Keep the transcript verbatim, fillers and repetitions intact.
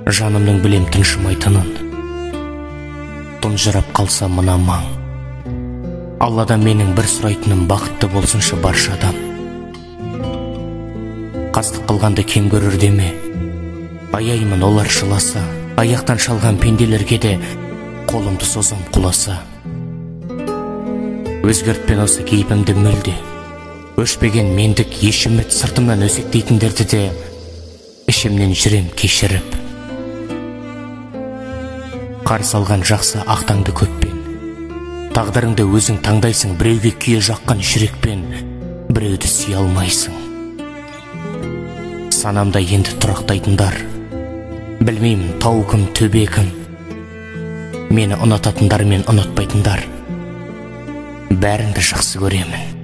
жанымның білем тыншымайтынын. Тұнжырап қалса мына маң, Алладан менің бір сұрайтыным бақытты болсыншы барша адам. Қастық қылғанды кем көрер деме, аяймын олар жыласа, аяқтан шалған пенделерге де қолымды созам құласа. Өзгертпен осы кейпімді мүлде, өшпеген мендік еш үміт сыртымнан өсектейтіндерді де ішімнен жүрем кешіріп. Қарсы алған жақсы ақтаңды көппен, тағдырыңды өзің таңдайсың, біреуге күйе жаққан жүрекпен, біреуді сүйе алмайсың. Санамда енді тұрақтайтындар, білмеймін тау кім, төбе кім, мені ұнататындар мен ұнатпайтындар, бәріңді жақсы көремін.